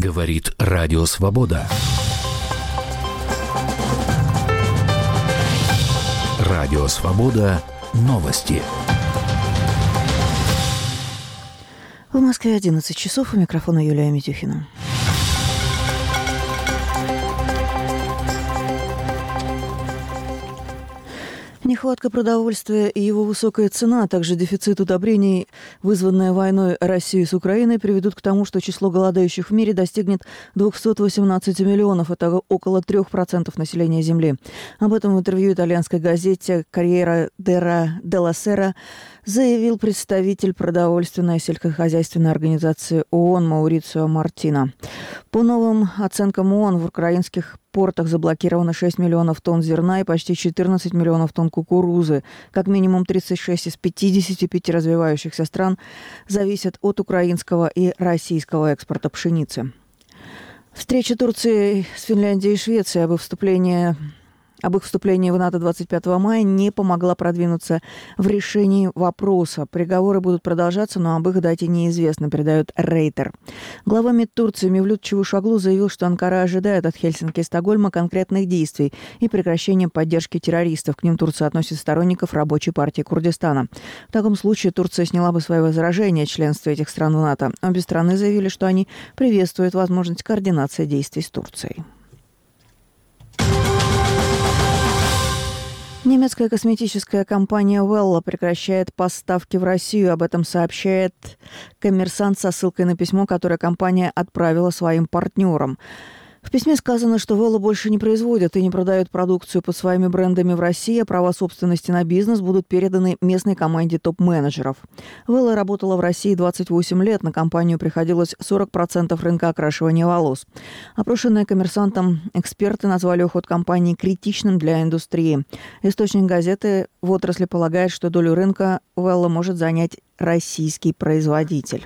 Говорит Радио Свобода. Радио Свобода. Новости. В Москве 11 часов. У микрофона Юлия Митюхина. Нехватка продовольствия и его высокая цена, а также дефицит удобрений, вызванная войной России с Украиной, приведут к тому, что число голодающих в мире достигнет 218 миллионов. Это около 3% населения Земли. Об этом в интервью итальянской газете «Корьера делла Сера» заявил представитель продовольственной и сельскохозяйственной организации ООН Маурицио Мартино. По новым оценкам ООН, в украинских портах заблокировано 6 миллионов тонн зерна и почти 14 миллионов тонн кукурузы. Как минимум 36 из 55 развивающихся стран зависят от украинского и российского экспорта пшеницы. Встреча Турции с Финляндией и Швецией об их вступлении в НАТО 25 мая не помогла продвинуться в решении вопроса. Переговоры будут продолжаться, но об их дате неизвестно, передает Рейтер. Глава МИД Турции Мевлют Чавушоглу заявил, что Анкара ожидает от Хельсинки и Стокгольма конкретных действий и прекращения поддержки террористов. К ним Турция относит сторонников Рабочей партии Курдистана. В таком случае Турция сняла бы свои возражения о членстве этих стран в НАТО. Обе страны заявили, что они приветствуют возможность координации действий с Турцией. Немецкая косметическая компания Wella прекращает поставки в Россию. Об этом сообщает «Коммерсант» со ссылкой на письмо, которое компания отправила своим партнерам. В письме сказано, что Wella больше не производят и не продают продукцию под своими брендами в России, а права собственности на бизнес будут переданы местной команде топ-менеджеров. Wella работала в России 28 лет, на компанию приходилось 40% рынка окрашивания волос. Опрошенные «Коммерсантом» эксперты назвали уход компании критичным для индустрии. Источник газеты в отрасли полагает, что долю рынка Wella может занять российский производитель.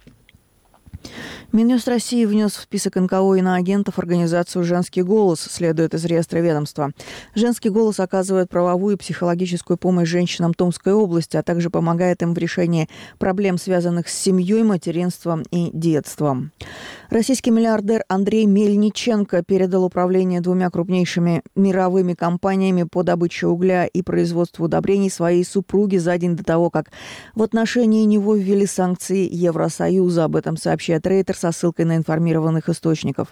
Минюст России внес в список НКО иноагентов организацию «Женский голос», следует из реестра ведомства. «Женский голос» оказывает правовую и психологическую помощь женщинам Томской области, а также помогает им в решении проблем, связанных с семьей, материнством и детством. Российский миллиардер Андрей Мельниченко передал управление двумя крупнейшими мировыми компаниями по добыче угля и производству удобрений своей супруге за день до того, как в отношении него ввели санкции Евросоюза. Об этом сообщает Рейтер со ссылкой на 3 информированных источника.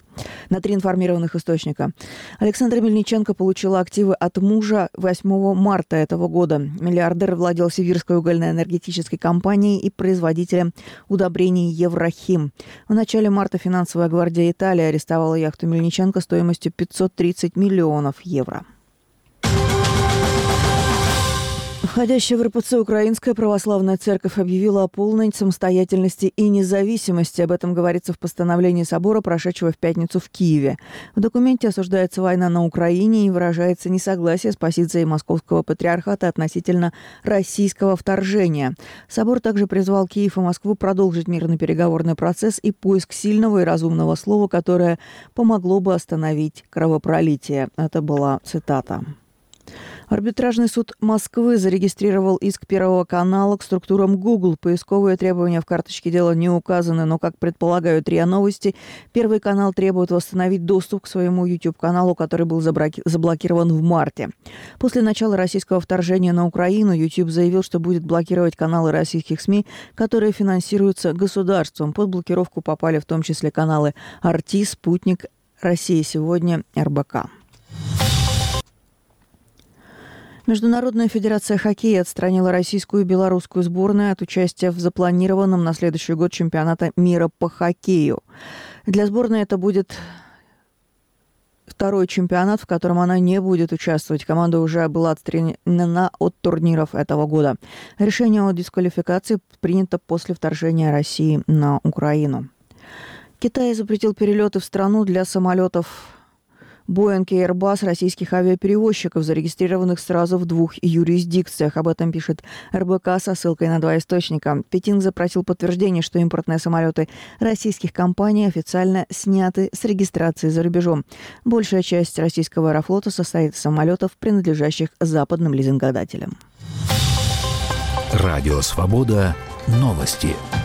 Александр Мельниченко получила активы от мужа 8 марта этого года. Миллиардер владел Сибирской угольно-энергетической компанией и производителем удобрений «Еврохим». В начале марта финансовая гвардия Италии арестовала яхту Мельниченко стоимостью 530 миллионов евро. Входящая в РПЦ Украинская православная церковь объявила о полной самостоятельности и независимости. Об этом говорится в постановлении собора, прошедшего в пятницу в Киеве. В документе осуждается война на Украине и выражается несогласие с позицией Московского патриархата относительно российского вторжения. Собор также призвал Киев и Москву продолжить мирный переговорный процесс и поиск сильного и разумного слова, которое помогло бы остановить кровопролитие. Это была цитата. Арбитражный суд Москвы зарегистрировал иск Первого канала к структурам Google. Поисковые требования в карточке дела не указаны, но, как предполагают РИА Новости, Первый канал требует восстановить доступ к своему YouTube-каналу, который был заблокирован в марте. После начала российского вторжения на Украину YouTube заявил, что будет блокировать каналы российских СМИ, которые финансируются государством. Под блокировку попали в том числе каналы «Арти», «Спутник», «Россия сегодня», РБК. Международная федерация хоккея отстранила российскую и белорусскую сборные от участия в запланированном на следующий год чемпионата мира по хоккею. Для сборной это будет второй чемпионат, в котором она не будет участвовать. Команда уже была отстранена от турниров этого года. Решение о дисквалификации принято после вторжения России на Украину. Китай запретил перелеты в страну для самолетов Boeing и Airbus российских авиаперевозчиков, зарегистрированных сразу в 2 юрисдикциях. Об этом пишет РБК со ссылкой на 2 источника. Пекин запросил подтверждение, что импортные самолеты российских компаний официально сняты с регистрации за рубежом. Большая часть российского аэрофлота состоит из самолетов, принадлежащих западным лизингодателям. Радио Свобода. Новости.